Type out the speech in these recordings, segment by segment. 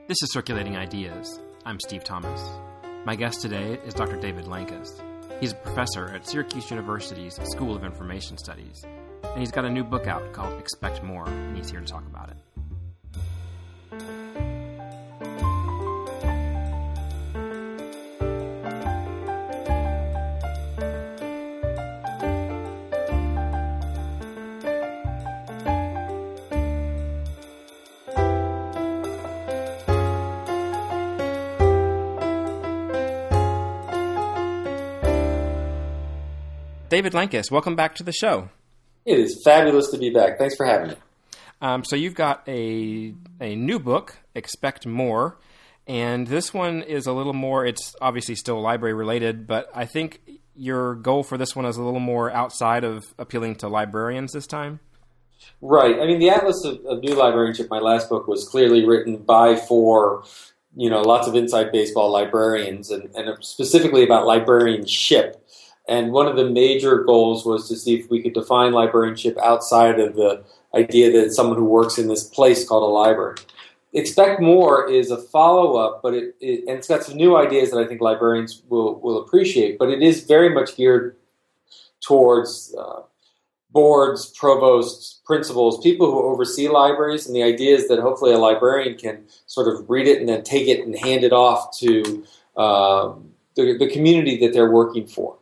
This is Circulating Ideas. I'm Steve Thomas. My guest today is Dr. David Lankes. He's a professor at Syracuse University's School of Information Studies, and he's got a new book out called Expect More, and he's here to talk about it. David Lankes, welcome back to the show. It is fabulous to be back. Thanks for having me. So you've got a new book, Expect More, and this one is a little more, it's obviously still library related, but I think your goal for this one is a little more outside of appealing to librarians this time? Right. I mean, the Atlas of New Librarianship, my last book, was clearly written by, for, lots of inside baseball librarians, and specifically about librarianship. And one of the major goals was to see if we could define librarianship outside of the idea that it's someone who works in this place called a library. Expect More is a follow-up, but it's got some new ideas that I think librarians will appreciate, but it is very much geared towards boards, provosts, principals, people who oversee libraries, and the idea is that hopefully a librarian can sort of read it and then take it and hand it off to the community that they're working for.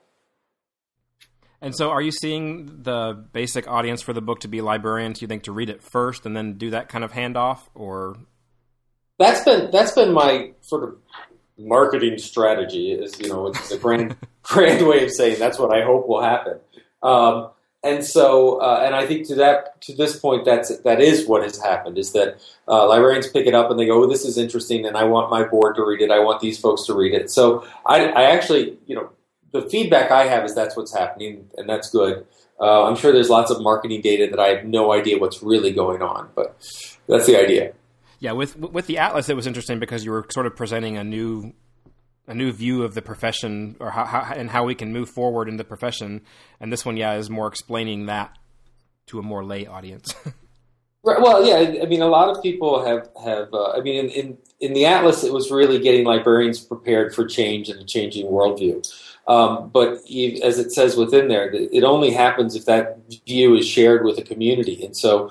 And so are you seeing the basic audience for the book to be librarians, you think, to read it first and then do that kind of handoff, or? That's been my sort of marketing strategy, which is a grand way of saying that's what I hope will happen. And I think to this point, that is what has happened, is that librarians pick it up and they go, oh, this is interesting, and I want my board to read it. I want these folks to read it. So I actually, the feedback I have is that's what's happening, and that's good. I'm sure there's lots of marketing data that I have no idea what's really going on, but that's the idea. Yeah, with the Atlas, it was interesting because you were sort of presenting a new view of the profession, or how we can move forward in the profession, and this one, is more explaining that to a more lay audience. Right. Well, yeah. I mean, a lot of people have. In the Atlas, it was really getting librarians prepared for change and a changing worldview. But as it says within there, it only happens if that view is shared with a community. And so,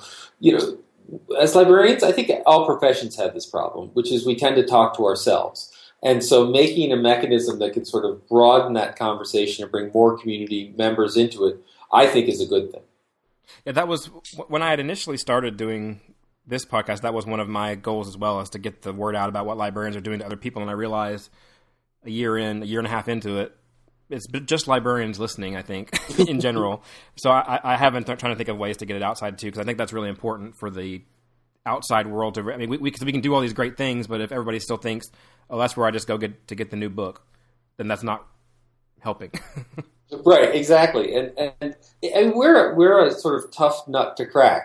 as librarians, I think all professions have this problem, which is we tend to talk to ourselves. And so making a mechanism that can sort of broaden that conversation and bring more community members into it, I think is a good thing. Yeah, that was when I had initially started doing this podcast. That was one of my goals as well, is to get the word out about what librarians are doing to other people. And I realized a year and a half into it, it's just librarians listening, I think, in general. So I haven't trying to think of ways to get it outside too, because I think that's really important for the outside world to. I mean, we can do all these great things, but if everybody still thinks, oh, that's where I just go to get the new book, then that's not helping. Right, exactly, and we're a sort of tough nut to crack.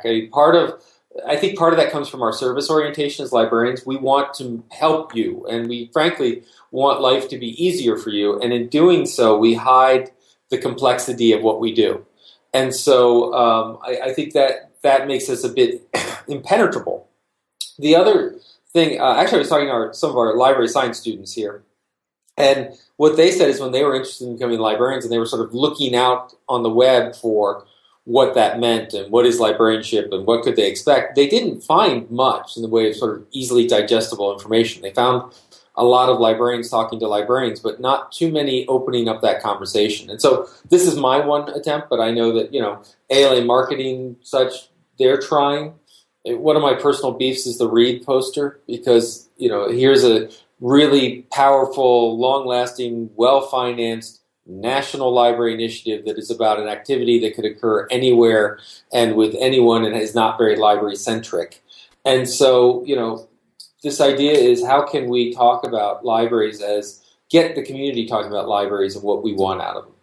I think part of that comes from our service orientation as librarians. We want to help you, and we frankly want life to be easier for you. And in doing so, we hide the complexity of what we do. And so I think that makes us a bit impenetrable. The other thing, actually, I was talking to some of our library science students here, and what they said is when they were interested in becoming librarians and they were sort of looking out on the web for what that meant and what is librarianship and what could they expect, they didn't find much in the way of sort of easily digestible information. They found a lot of librarians talking to librarians, but not too many opening up that conversation. And so this is my one attempt, but I know that, ALA Marketing, such, they're trying. One of my personal beefs is the Read poster, because, here's a really powerful, long-lasting, well-financed national library initiative that is about an activity that could occur anywhere and with anyone and is not very library-centric. And so, this idea is how can we talk about libraries get the community talking about libraries and what we want out of them.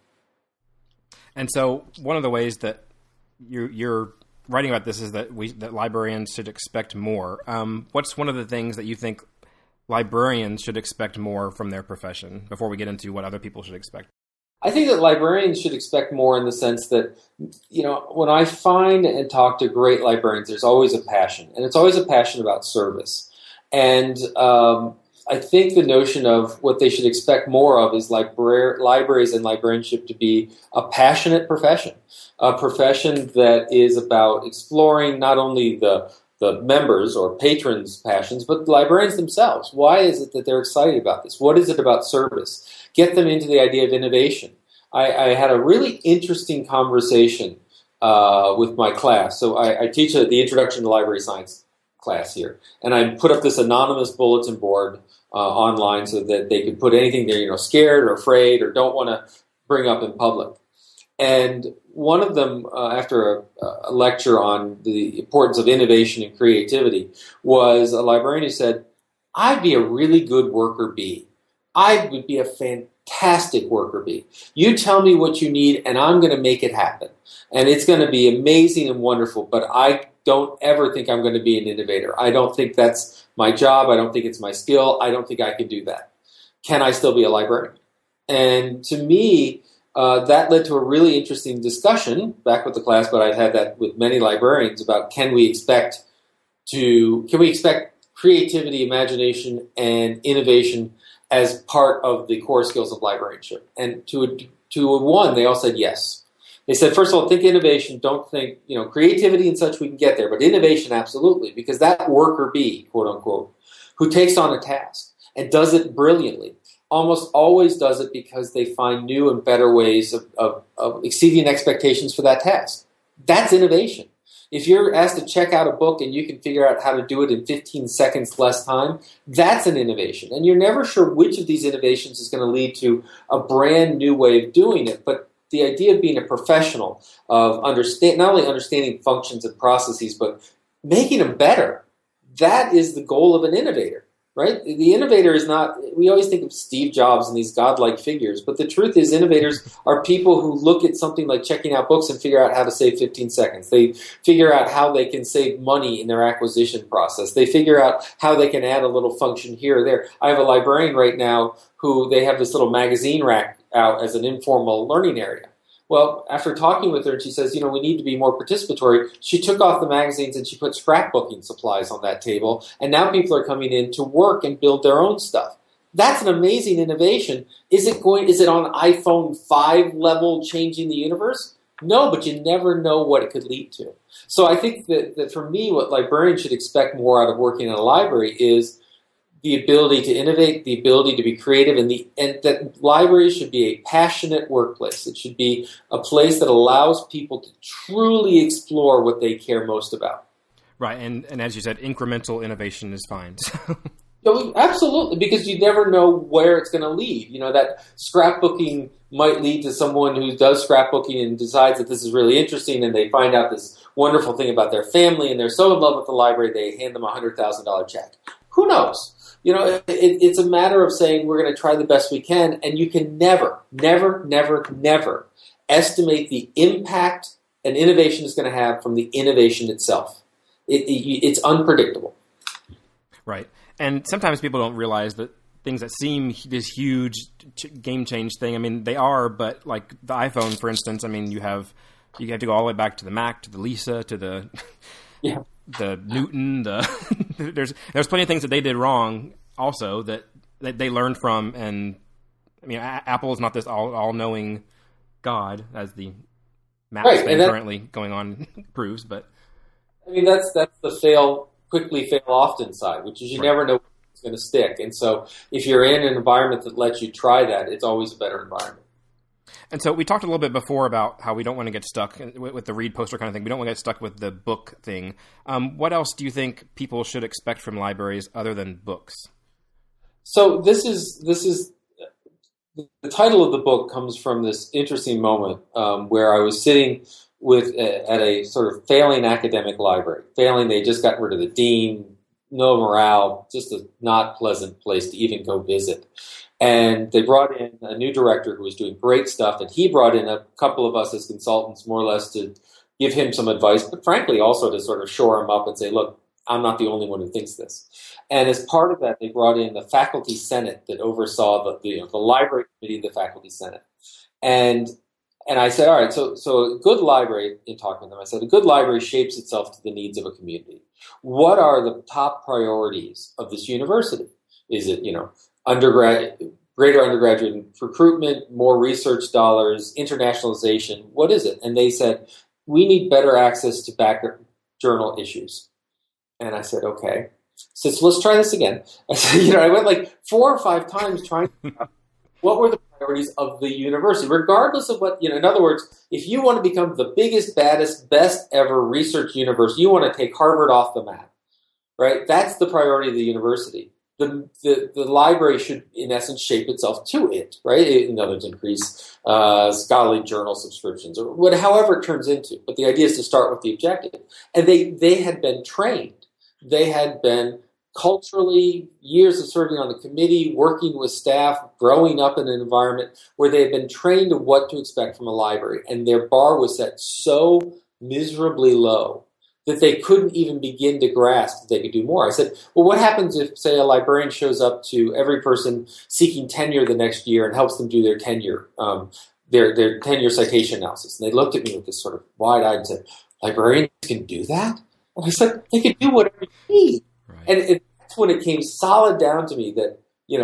And so one of the ways that you're writing about this is that librarians should expect more. What's one of the things that you think librarians should expect more from their profession before we get into what other people should expect? I think that librarians should expect more in the sense that, when I find and talk to great librarians, there's always a passion, and it's always a passion about service. And I think the notion of what they should expect more of is libraries and librarianship to be a passionate profession, a profession that is about exploring not only the members or patrons' passions, but the librarians themselves. Why is it that they're excited about this? What is it about service? Get them into the idea of innovation. I had a really interesting conversation with my class. So I teach the Introduction to Library Science class here, and I put up this anonymous bulletin board online so that they could put anything they're scared or afraid or don't want to bring up in public. And one of them, after a lecture on the importance of innovation and creativity, was a librarian who said, "I'd be a really good worker bee. I would be a fantastic worker bee. You tell me what you need, and I'm going to make it happen. And it's going to be amazing and wonderful, but I don't ever think I'm going to be an innovator. I don't think that's my job. I don't think it's my skill. I don't think I can do that. Can I still be a librarian?" And to me, that led to a really interesting discussion back with the class, but I've had that with many librarians about can we expect creativity, imagination, and innovation as part of the core skills of librarianship? And to a one, they all said yes. They said, first of all, think innovation. Don't think, creativity and such, we can get there. But innovation, absolutely, because that worker bee, quote unquote, who takes on a task and does it brilliantly, almost always does it because they find new and better ways of exceeding expectations for that task. That's innovation. If you're asked to check out a book and you can figure out how to do it in 15 seconds less time, that's an innovation. And you're never sure which of these innovations is going to lead to a brand new way of doing it. But the idea of being a professional, of not only understanding functions and processes, but making them better, that is the goal of an innovator. Right? The innovator is not, we always think of Steve Jobs and these godlike figures, but the truth is innovators are people who look at something like checking out books and figure out how to save 15 seconds. They figure out how they can save money in their acquisition process. They figure out how they can add a little function here or there. I have a librarian right now who they have this little magazine rack out as an informal learning area. Well, after talking with her, and she says, we need to be more participatory, she took off the magazines and she put scrapbooking supplies on that table, and now people are coming in to work and build their own stuff. That's an amazing innovation. Is it on iPhone 5 level changing the universe? No, but you never know what it could lead to. So I think that for me, what librarians should expect more out of working in a library is the ability to innovate, the ability to be creative, and that libraries should be a passionate workplace. It should be a place that allows people to truly explore what they care most about. Right, and as you said, incremental innovation is fine. Absolutely, because you never know where it's going to lead. That scrapbooking might lead to someone who does scrapbooking and decides that this is really interesting, and they find out this wonderful thing about their family, and they're so in love with the library, they hand them a $100,000 check. Who knows? It's a matter of saying we're going to try the best we can, and you can never, never, never, never estimate the impact an innovation is going to have from the innovation itself. It's unpredictable. Right. And sometimes people don't realize that things that seem this huge game change thing, I mean, they are, but like the iPhone, for instance, I mean, you have to go all the way back to the Mac, to the Lisa, to the... Yeah. The Newton, there's plenty of things that they did wrong also that they learned from, and I mean Apple is not this all-knowing God as the Maps thing currently going on proves, but I mean that's the fail quickly, fail often side, which is you never know what's going to stick, and so if you're in an environment that lets you try that, it's always a better environment. And so we talked a little bit before about how we don't want to get stuck with the read poster kind of thing. We don't want to get stuck with the book thing. What else do you think people should expect from libraries other than books? So this is the title of the book comes from this interesting moment where I was sitting at a sort of failing academic library. Failing, they just got rid of the dean, no morale, just a not pleasant place to even go visit. And they brought in a new director who was doing great stuff, and he brought in a couple of us as consultants, more or less to give him some advice, but frankly also to sort of shore him up and say, look, I'm not the only one who thinks this. And as part of that, they brought in the faculty senate that oversaw the library committee of the faculty senate. And And I said, all right, so a good library, in talking to them, I said, a good library shapes itself to the needs of a community. What are the top priorities of this university? Is it, greater undergraduate recruitment, more research dollars, internationalization? What is it? And they said, we need better access to back journal issues. And I said, okay. So let's try this again. I said, I went like 4 or 5 times trying to figure out what were the priorities of the university, regardless of what, in other words, if you want to become the biggest, baddest, best ever research university, you want to take Harvard off the map, right? That's the priority of the university. The library should, in essence, shape itself to it, right? In other words, increase scholarly journal subscriptions or however it turns into. But the idea is to start with the objective. And they had been trained. They had been culturally, years of serving on the committee, working with staff, growing up in an environment where they had been trained to what to expect from a library. And their bar was set so miserably low that they couldn't even begin to grasp that they could do more. I said, well, what happens if, say, a librarian shows up to every person seeking tenure the next year and helps them do their tenure, their tenure citation analysis? And they looked at me with this sort of wide-eyed and said, librarians can do that? And I said, they can do whatever you need. Right. And that's when it came solid down to me that,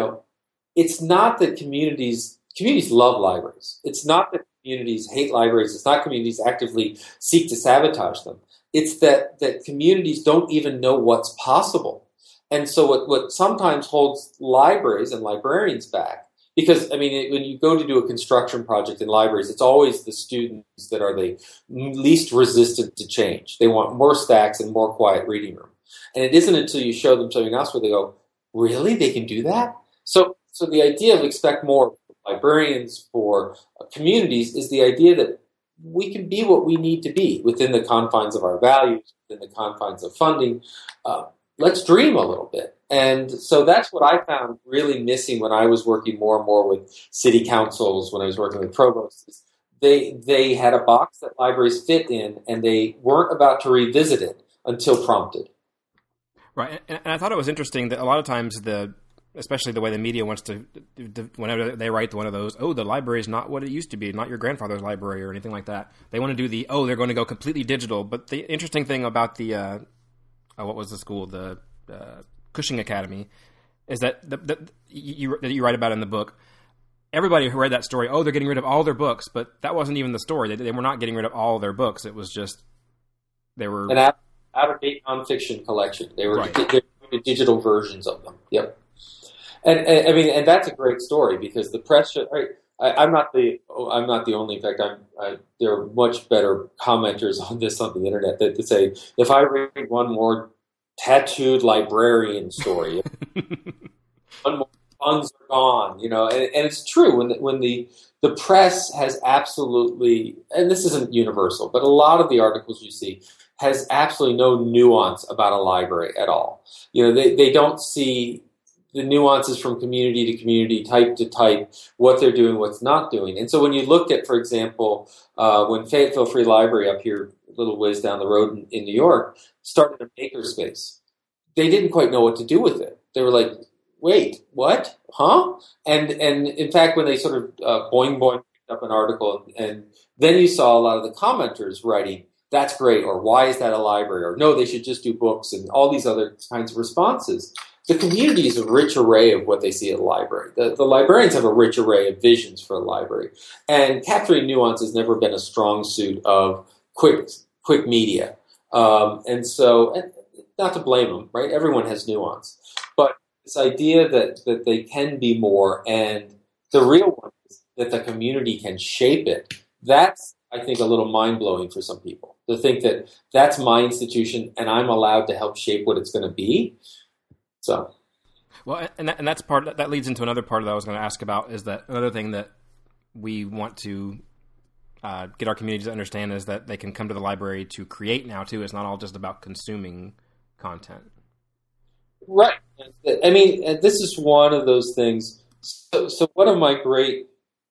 it's not that communities love libraries. It's not that communities hate libraries. It's not communities actively seek to sabotage them. It's that communities don't even know what's possible. And so what sometimes holds libraries and librarians back, because, when you go to do a construction project in libraries, it's always the students that are the least resistant to change. They want more stacks and more quiet reading room. And it isn't until you show them something else where they go, really? They can do that? So the idea of expect more for librarians, for communities, is the idea that we can be what we need to be within the confines of our values, within the confines of funding. Let's dream a little bit. And so that's what I found really missing when I was working more and more with city councils, when I was working with provosts. They had a box that libraries fit in, and they weren't about to revisit it until prompted. Right. And I thought it was interesting that a lot of times especially the way the media wants to, whenever they write one of those, the library is not what it used to be, not your grandfather's library or anything like that. They want to do they're going to go completely digital. But the interesting thing about the, what was the school, the Cushing Academy, is that you write about in the book, everybody who read that story, they're getting rid of all their books, but that wasn't even the story. They were not getting rid of all their books. It was just, they were... An out-of-date nonfiction collection. They were digital versions of them. Yep. And that's a great story because the press should. Right, I'm not the only. In fact, there are much better commenters on this on the internet that say if I read one more tattooed librarian story, one more funds are gone. And it's true when the press has absolutely, and this isn't universal, but a lot of the articles you see has absolutely no nuance about a library at all. They don't see the nuances from community to community, type to type, what they're doing, what's not doing. And so when you look at, for example, when Fayetteville Free Library up here, a little ways down the road in New York, started a makerspace, they didn't quite know what to do with it. They were like, wait, what? Huh? And in fact, when they sort of boing picked up an article, and then you saw a lot of the commenters writing, that's great, or why is that a library? Or no, they should just do books, and all these other kinds of responses. The community is a rich array of what they see at a library. The librarians have a rich array of visions for a library. And capturing nuance has never been a strong suit of quick media. And not to blame them, right? Everyone has nuance. But this idea that they can be more, and the real one is that the community can shape it, that's, I think, a little mind-blowing for some people. To think that that's my institution and I'm allowed to help shape what it's going to be. So, well, and that's that leads into another part that I was going to ask about, is that another thing that we want to get our communities to understand is that they can come to the library to create now too. It's not all just about consuming content. Right. This is one of those things. So one of my great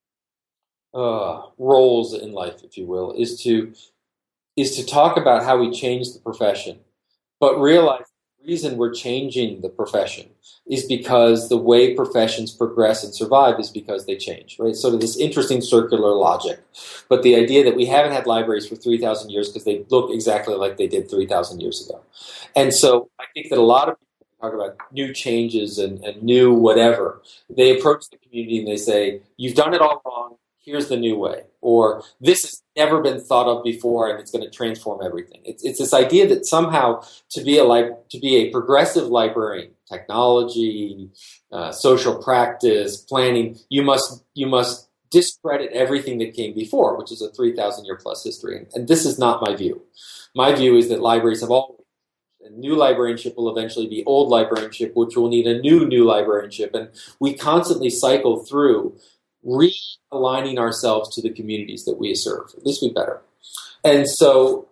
roles in life, if you will, is to talk about how we change the profession, but realize reason we're changing the profession is because the way professions progress and survive is because they change, right? Sort of this interesting circular logic. But the idea that we haven't had libraries for 3,000 years because they look exactly like they did 3,000 years ago. And so I think that a lot of people talk about new changes and new whatever. They approach the community and they say, you've done it all wrong. Here's the new way, or this has never been thought of before, and it's going to transform everything. It's this idea that somehow to be a progressive librarian, technology, social practice, planning, you must discredit everything that came before, which is a 3,000-year plus history. And this is not my view. My view is that libraries have always. And new librarianship will eventually be old librarianship, which will need a new librarianship, and we constantly cycle through realigning ourselves to the communities that we serve. At least we better. And so,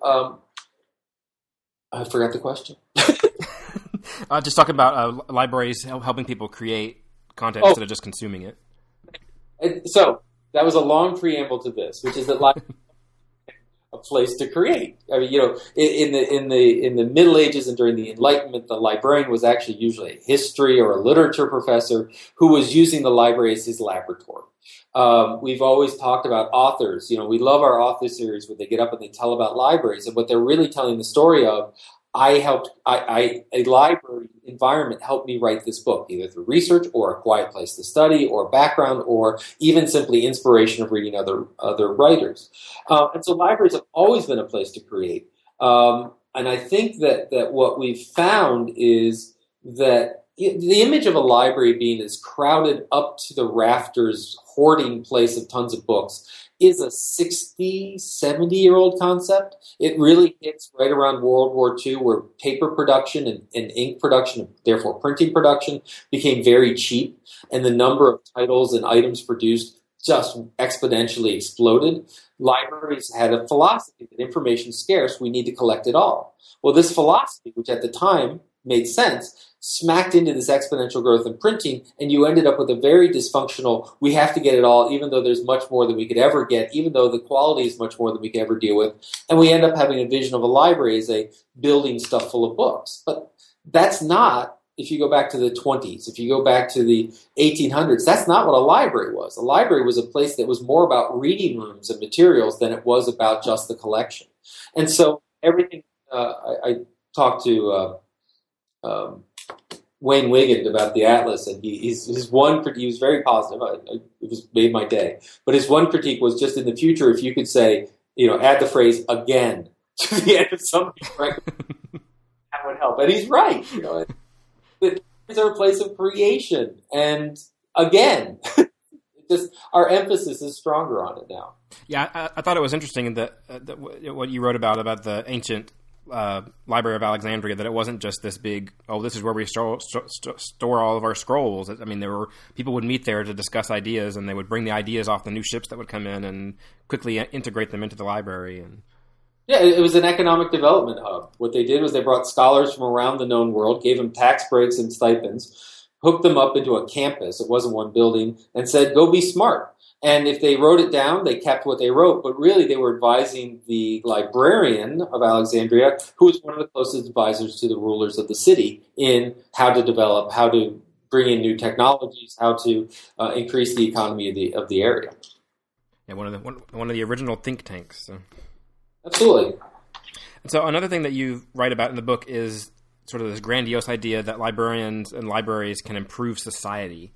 I forgot the question. Just talking about libraries helping people create content instead of just consuming it. And so that was a long preamble to this, which is that libraries a place to create. I mean, in the Middle Ages and during the Enlightenment, the librarian was actually usually a history or a literature professor who was using the library as his laboratory. We've always talked about authors. We love our author series where they get up and they tell about libraries, and what they're really telling the story of. A library environment helped me write this book, either through research or a quiet place to study or background or even simply inspiration of reading other writers. And so libraries have always been a place to create. And I think that what we've found is that the image of a library being this crowded up to the rafters hoarding place of tons of books is a 60, 70-year-old concept. It really hits right around World War II, where paper production and ink production, therefore printing production, became very cheap, and the number of titles and items produced just exponentially exploded. Libraries had a philosophy that information is scarce, we need to collect it all. Well, this philosophy, which at the time made sense, smacked into this exponential growth in printing, and you ended up with a very dysfunctional, we have to get it all, even though there's much more than we could ever get, even though the quality is much more than we could ever deal with. And we end up having a vision of a library as a building stuff full of books. But that's not, if you go back to the 20s, if you go back to the 1800s, that's not what a library was. A library was a place that was more about reading rooms and materials than it was about just the collection. And so everything, I talked to Wayne Wiggand about the Atlas, and he was very positive. It made my day. But his one critique was just in the future, if you could say, add the phrase "again" to the end of something, right? That would help. And he's right. It's a place of creation, and again, just our emphasis is stronger on it now. Yeah, I thought it was interesting that what you wrote about the ancient Library of Alexandria, that it wasn't just this big, this is where we store all of our scrolls. I mean, people would meet there to discuss ideas, and they would bring the ideas off the new ships that would come in and quickly integrate them into the library. And yeah, it was an economic development hub. What they did was they brought scholars from around the known world, gave them tax breaks and stipends, hooked them up into a campus, it wasn't one building, and said, go be smart. And if they wrote it down, they kept what they wrote. But really, they were advising the librarian of Alexandria, who was one of the closest advisors to the rulers of the city, in how to develop, how to bring in new technologies, how to increase the economy of the area. Yeah, one of the original think tanks. So. Absolutely. And so another thing that you write about in the book is sort of this grandiose idea that librarians and libraries can improve society.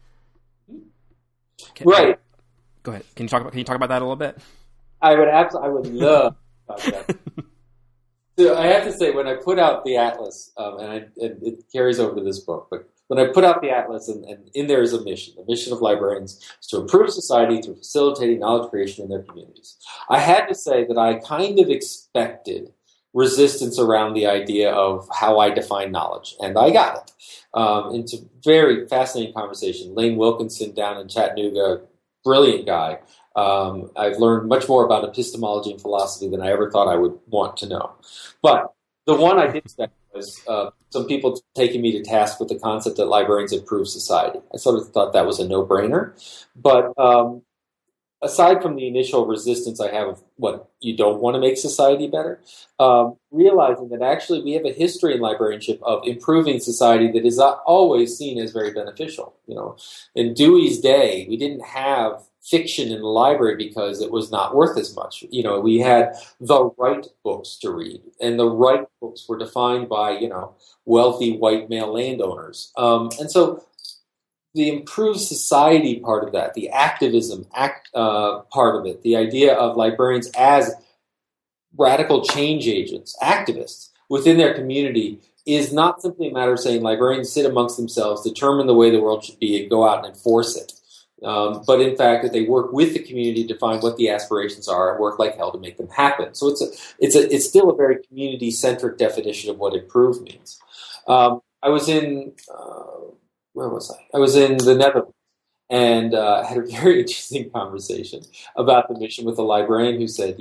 Right. Go ahead. Can you talk about that a little bit? I would love to talk about that. So I have to say, when I put out the Atlas, and it carries over to this book, but when I put out the Atlas, and in there is a mission. The mission of librarians is to improve society through facilitating knowledge creation in their communities. I had to say that I kind of expected resistance around the idea of how I define knowledge, and I got it. It's a very fascinating conversation. Lane Wilkinson down in Chattanooga, brilliant guy. I've learned much more about epistemology and philosophy than I ever thought I would want to know. But the one I did expect was some people taking me to task with the concept that librarians improve society. I sort of thought that was a no-brainer. But aside from the initial resistance I have of what you don't want to make society better, realizing that actually we have a history in librarianship of improving society that is always seen as very beneficial. In Dewey's day, we didn't have fiction in the library because it was not worth as much. We had the right books to read, and the right books were defined by, wealthy white male landowners. And so the improved society part of that, the activism part of it, the idea of librarians as radical change agents, activists within their community, is not simply a matter of saying librarians sit amongst themselves, determine the way the world should be, and go out and enforce it. But in fact, that they work with the community to find what the aspirations are and work like hell to make them happen. So it's still a very community-centric definition of what improve means. I was in where was I? I was in the Netherlands and had a very interesting conversation about the mission with a librarian who said,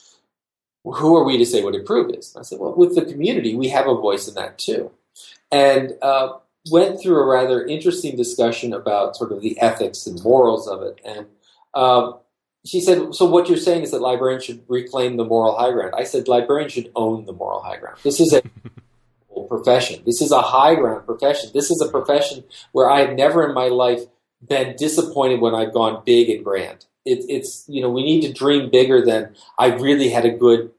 who are we to say what improve is? And I said, well, with the community, we have a voice in that too. And went through a rather interesting discussion about sort of the ethics and morals of it. And she said, so what you're saying is that librarians should reclaim the moral high ground. I said, librarians should own the moral high ground. This is a profession. This is a high ground profession. This is a profession where I have never in my life been disappointed when I've gone big and grand. It's we need to dream bigger than I really had a good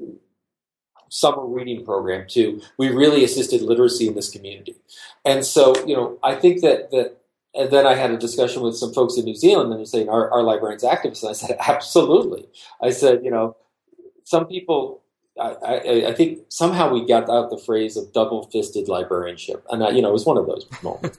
summer reading program too. We really assisted literacy in this community. And so, I think that and then I had a discussion with some folks in New Zealand and they're saying, are librarians activists? And I said, absolutely. I said, some people, I think somehow we got out the phrase of double-fisted librarianship. And, it was one of those moments.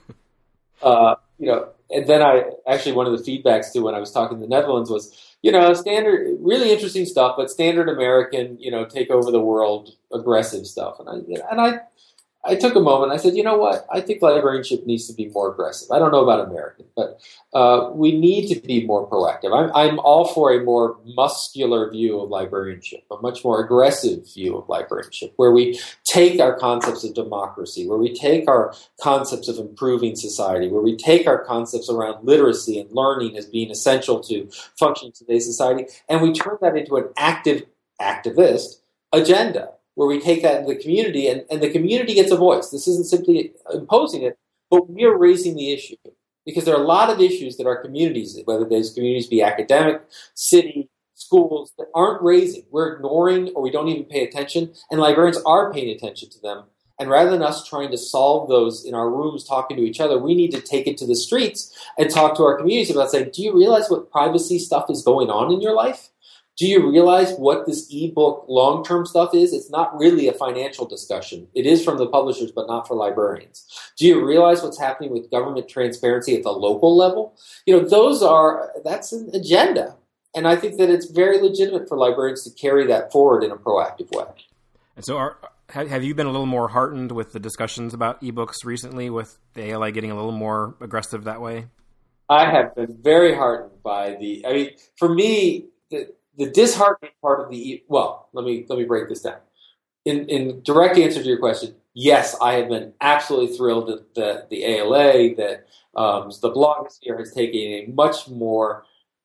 And then one of the feedbacks too when I was talking to the Netherlands was, standard, really interesting stuff, but standard American, take over the world, aggressive stuff. And I took a moment. I said, you know what? I think librarianship needs to be more aggressive. I don't know about American, but we need to be more proactive. I'm all for a more muscular view of librarianship, a much more aggressive view of librarianship, where we take our concepts of democracy, where we take our concepts of improving society, where we take our concepts around literacy and learning as being essential to functioning in today's society, and we turn that into an activist agenda, where we take that into the community and the community gets a voice. This isn't simply imposing it, but we are raising the issue. Because there are a lot of issues that our communities, whether those communities be academic, city, schools, that aren't raising. We're ignoring or we don't even pay attention, and librarians are paying attention to them. And rather than us trying to solve those in our rooms talking to each other, we need to take it to the streets and talk to our communities about saying, do you realize what privacy stuff is going on in your life? Do you realize what this ebook long-term stuff is? It's not really a financial discussion. It is from the publishers, but not for librarians. Do you realize what's happening with government transparency at the local level? That's an agenda. And I think that it's very legitimate for librarians to carry that forward in a proactive way. And so have you been a little more heartened with the discussions about ebooks recently, with the ALA getting a little more aggressive that way? I have been very heartened by for me, the disheartening part of let me break this down. In direct answer to your question, yes, I have been absolutely thrilled that the ALA, that the blogosphere has taken a much more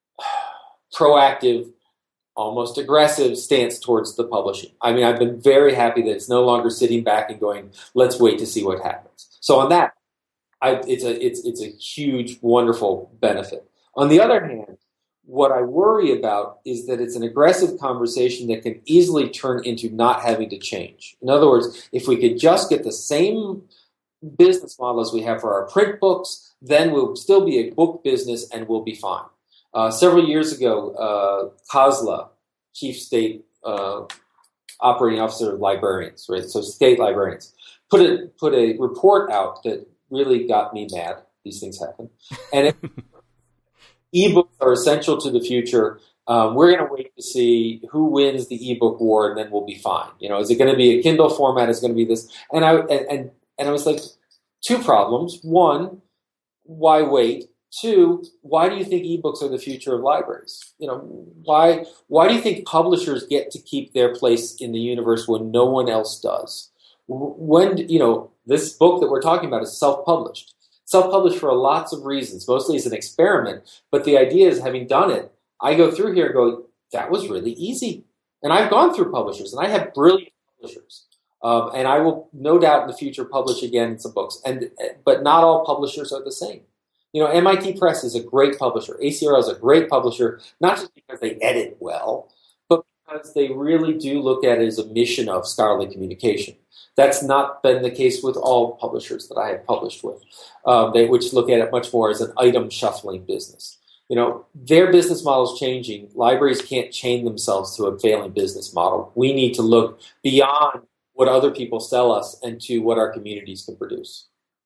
proactive, almost aggressive stance towards the publishing. I mean, I've been very happy that it's no longer sitting back and going, let's wait to see what happens. So on that, it's a huge, wonderful benefit. On the other hand, what I worry about is that it's an aggressive conversation that can easily turn into not having to change. In other words, if we could just get the same business model as we have for our print books, then we'll still be a book business and we'll be fine. Several years ago, COSLA, Chief State Operating Officer of Librarians, right? So state librarians, put a report out that really got me mad. These things happen. And ebooks are essential to the future. We're going to wait to see who wins the ebook war, and then we'll be fine. Is it going to be a Kindle format? Is it going to be this? And I was like, two problems. One, why wait? Two, why do you think ebooks are the future of libraries? Why do you think publishers get to keep their place in the universe when no one else does? When this book that we're talking about is self-published. Self-published for lots of reasons, mostly as an experiment. But the idea is, having done it, I go through here and go, that was really easy. And I've gone through publishers, and I have brilliant publishers. And I will no doubt in the future publish again some books. But not all publishers are the same. MIT Press is a great publisher. ACRL is a great publisher, not just because they edit well, but because they really do look at it as a mission of scholarly communication. That's not been the case with all publishers that I have published with, which look at it much more as an item shuffling business. Their business model is changing. Libraries can't chain themselves to a failing business model. We need to look beyond what other people sell us and to what our communities can produce.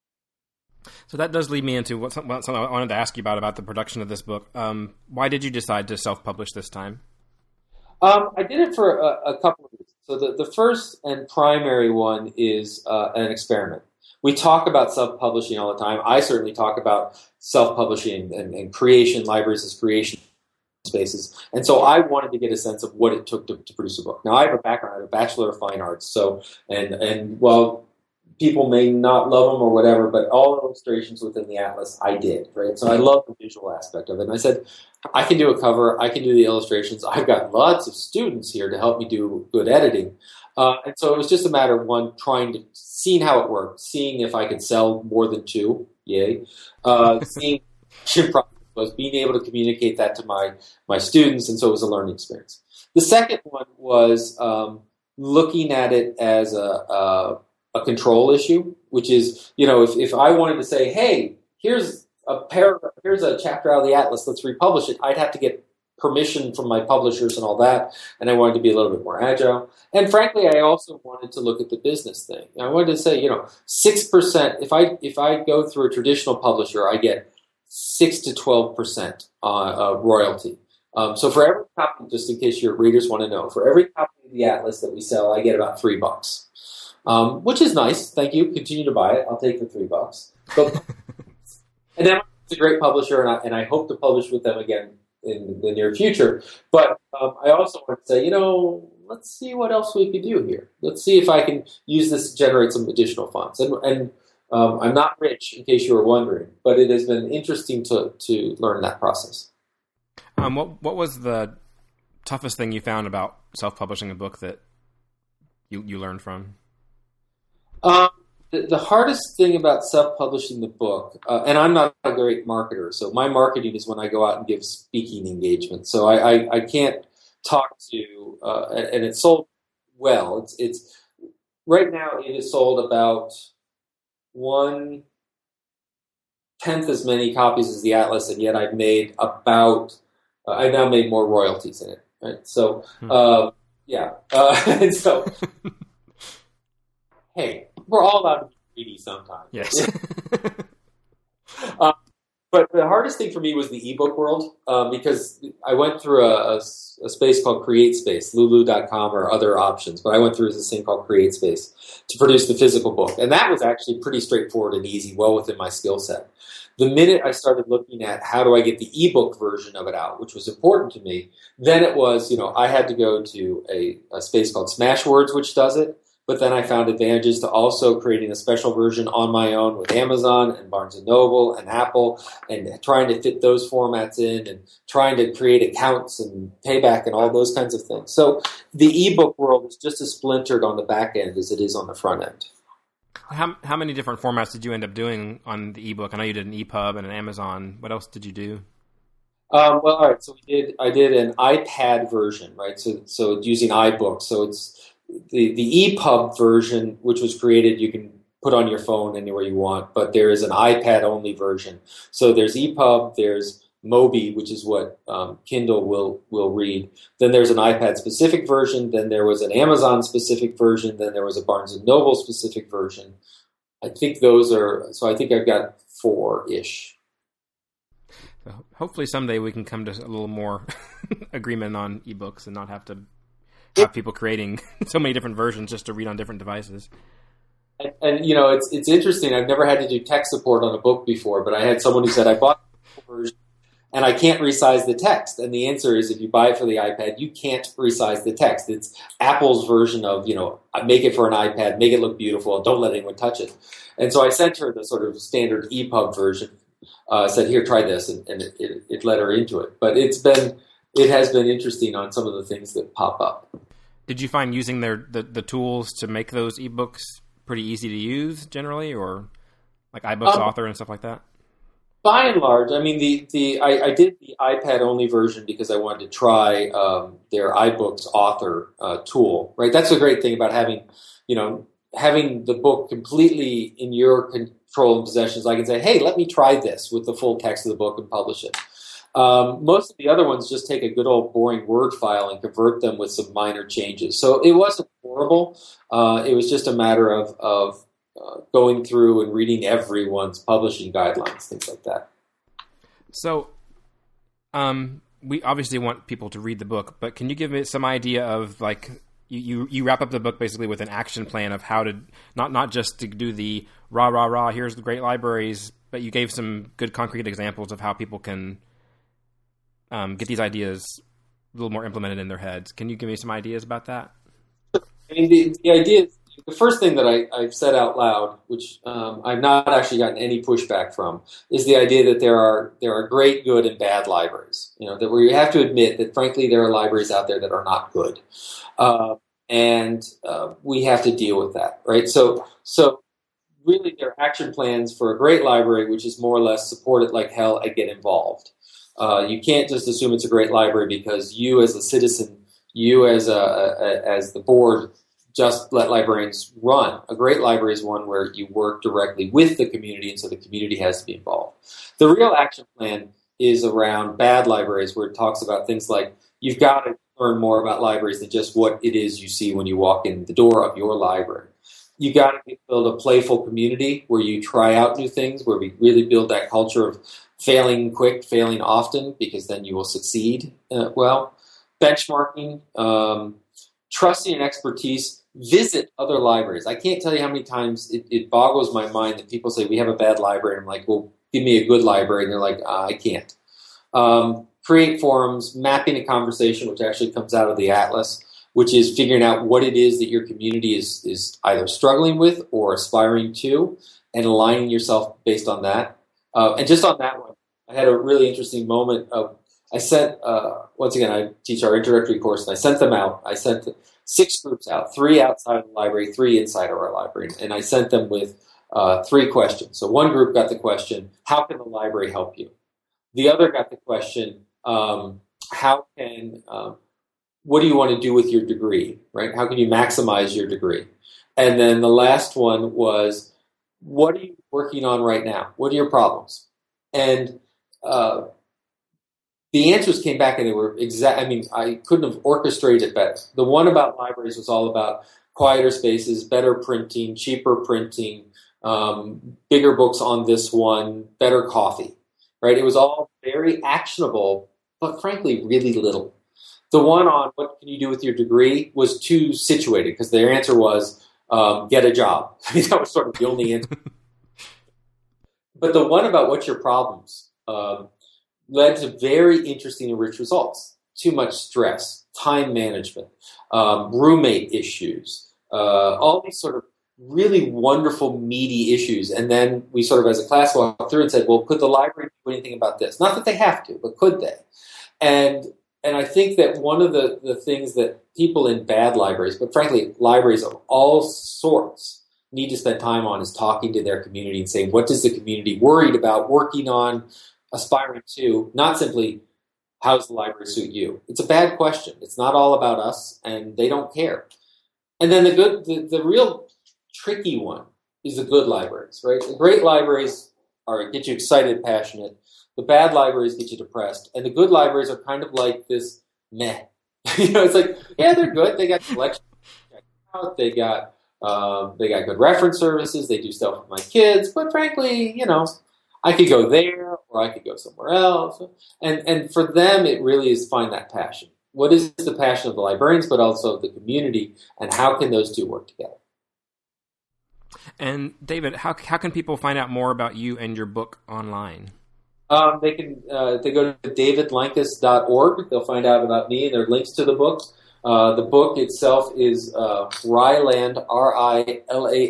So that does lead me into something I wanted to ask you about the production of this book. Why did you decide to self-publish this time? I did it for a couple of reasons. So the first and primary one is an experiment. We talk about self-publishing all the time. I certainly talk about self-publishing and creation, libraries as creation spaces. And so I wanted to get a sense of what it took to produce a book. Now, I have a background. I have a Bachelor of Fine Arts. So, and while people may not love them or whatever, but all illustrations within the Atlas, I did, right? So I love the visual aspect of it. And I said, I can do a cover. I can do the illustrations. I've got lots of students here to help me do good editing. And so it was just a matter of seeing how it worked, seeing if I could sell more than 2, yay, seeing was being able to communicate that to my students, and so it was a learning experience. The second one was looking at it as a control issue, which is, if I wanted to say, hey, here's a chapter out of the Atlas, let's republish it, I'd have to get permission from my publishers and all that, and I wanted to be a little bit more agile. And frankly, I also wanted to look at the business thing. I wanted to say, 6%, if I go through a traditional publisher, I get 6 to 12% royalty. So for every copy, just in case your readers want to know, for every copy of the Atlas that we sell, I get about $3, which is nice. Thank you. Continue to buy it. I'll take the $3. But, and then it's a great publisher, and I hope to publish with them again in the near future. But I also want to say, let's see what else we could do here. Let's see if I can use this to generate some additional funds. And I'm not rich, in case you were wondering, but it has been interesting to learn that process. What was the toughest thing you found about self-publishing a book that you learned from? The hardest thing about self-publishing the book, and I'm not a great marketer, so my marketing is when I go out and give speaking engagements. So I can't talk to, and it's sold well. It's right now it is sold about 1/10 as many copies as the Atlas, and yet I've now made more royalties in it. Right, so and so hey, we're all allowed to be greedy sometimes. Yes. But the hardest thing for me was the ebook world, because I went through a space called CreateSpace, Lulu.com or other options, but I went through this thing called CreateSpace to produce the physical book. And that was actually pretty straightforward and easy, well within my skill set. The minute I started looking at how do I get the ebook version of it out, which was important to me, then it was, I had to go to a space called Smashwords, which does it. But then I found advantages to also creating a special version on my own with Amazon and Barnes & Noble and Apple, and trying to fit those formats in and trying to create accounts and payback and all those kinds of things. So the ebook world is just as splintered on the back end as it is on the front end. How many different formats did you end up doing on the ebook? I know you did an EPUB and an Amazon. What else did you do? Well, all right. So I did an iPad version, right? So using iBooks. So it's the EPUB version, which was created, you can put on your phone anywhere you want, but there is an iPad-only version. So there's EPUB, there's Mobi, which is what Kindle will read. Then there's an iPad-specific version. Then there was an Amazon-specific version. Then there was a Barnes & Noble-specific version. I think I think I've got 4-ish. So hopefully someday we can come to a little more agreement on ebooks and not have to have people creating so many different versions just to read on different devices. And it's interesting. I've never had to do tech support on a book before, but I had someone who said, I bought the version and I can't resize the text. And the answer is, if you buy it for the iPad, you can't resize the text. It's Apple's version of, make it for an iPad, make it look beautiful, and don't let anyone touch it. And so I sent her the sort of standard EPUB version. Said, here, try this, and it led her into it. But it's been it has been interesting on some of the things that pop up. Did you find using the tools to make those ebooks pretty easy to use generally, or like iBooks Author and stuff like that? By and large, I mean, I did the iPad only version because I wanted to try their iBooks Author tool. Right, that's the great thing about having the book completely in your control and possessions. I can say, hey, let me try this with the full text of the book and publish it. Most of the other ones just take a good old boring Word file and convert them with some minor changes. So it wasn't horrible. It was just a matter of going through and reading everyone's publishing guidelines, things like that. So we obviously want people to read the book, but can you give me some idea of, like, you wrap up the book basically with an action plan of how to, not just to do the rah, here's the great libraries, but you gave some good concrete examples of how people can get these ideas a little more implemented in their heads. Can you give me some ideas about that? I mean, the idea is, the first thing that I've said out loud, which I've not actually gotten any pushback from, is the idea that there are great, good, and bad libraries. That where you have to admit that, frankly, there are libraries out there that are not good, and we have to deal with that, right? So really, there are action plans for a great library, which is more or less support it like hell and get involved. You can't just assume it's a great library because you, as a citizen, you as the board, just let librarians run. A great library is one where you work directly with the community, and so the community has to be involved. The real action plan is around bad libraries, where it talks about things like you've got to learn more about libraries than just what it is you see when you walk in the door of your library. You got to build a playful community where you try out new things, where we really build that culture of failing quick, failing often, because then you will succeed well. Benchmarking, trusting and expertise. Visit other libraries. I can't tell you how many times it boggles my mind that people say, we have a bad library. And I'm like, well, give me a good library. And they're like, I can't. Create forums, mapping a conversation, which actually comes out of the Atlas, which is figuring out what it is that your community is either struggling with or aspiring to, and aligning yourself based on that. And just on that one, I had a really interesting moment of, I sent, once again, I teach our introductory course, and I sent them out. I sent 6 groups out, 3 outside the library, 3 inside of our library, and I sent them with 3 questions. So one group got the question, how can the library help you? The other got the question, what do you want to do with your degree, right? How can you maximize your degree? And then the last one was, what are you working on right now? What are your problems? And the answers came back, and they were exact. I mean, I couldn't have orchestrated it better. The one about libraries was all about quieter spaces, better printing, cheaper printing, bigger books on this one, better coffee, right? It was all very actionable, but frankly, really little. The one on what can you do with your degree was too situated, because their answer was get a job. I mean, that was sort of the only answer. But the one about what's your problems led to very interesting and rich results. Too much stress, time management, roommate issues, all these sort of really wonderful, meaty issues. And then we sort of, as a class, walked through and said, well, could the library do anything about this? Not that they have to, but could they? And I think that one of the things that people in bad libraries, but frankly, libraries of all sorts, need to spend time on is talking to their community and saying, what does the community worried about, working on, aspiring to, not simply, how does the library suit you? It's a bad question. It's not all about us, and they don't care. And then the real tricky one is the good libraries, right? The great libraries get you excited, passionate. The bad libraries get you depressed. And the good libraries are kind of like this meh. It's like, yeah, they're good. They got collections. They got good reference services. They do stuff with my kids. But frankly, I could go there or I could go somewhere else. And for them, it really is find that passion. What is the passion of the librarians, but also of the community, and how can those two work together? And David, how can people find out more about you and your book online? They go to davidlankus.org. They'll find out about me, and there are links to the book. The book itself is Riland,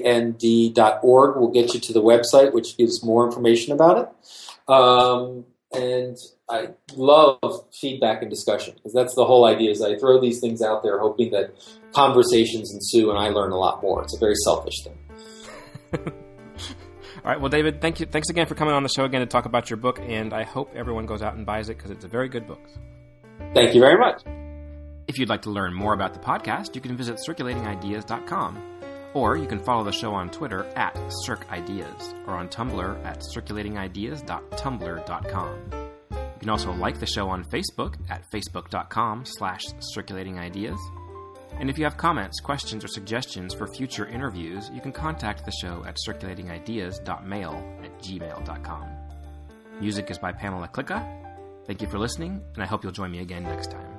RILAND.org. Will get you to the website, which gives more information about it. and I love feedback and discussion, because that's the whole idea. Is I throw these things out there hoping that conversations ensue and I learn a lot more. It's a very selfish thing. All right. Well, David, thank you. Thanks again for coming on the show again to talk about your book, and I hope everyone goes out and buys it because it's a very good book. Thank you very much. If you'd like to learn more about the podcast, you can visit circulatingideas.com, or you can follow the show on Twitter at CircIdeas, or on Tumblr at circulatingideas.tumblr.com. You can also like the show on Facebook at facebook.com/circulatingideas. And if you have comments, questions, or suggestions for future interviews, you can contact the show at circulatingideas.mail@gmail.com. Music is by Pamela Klicka. Thank you for listening, and I hope you'll join me again next time.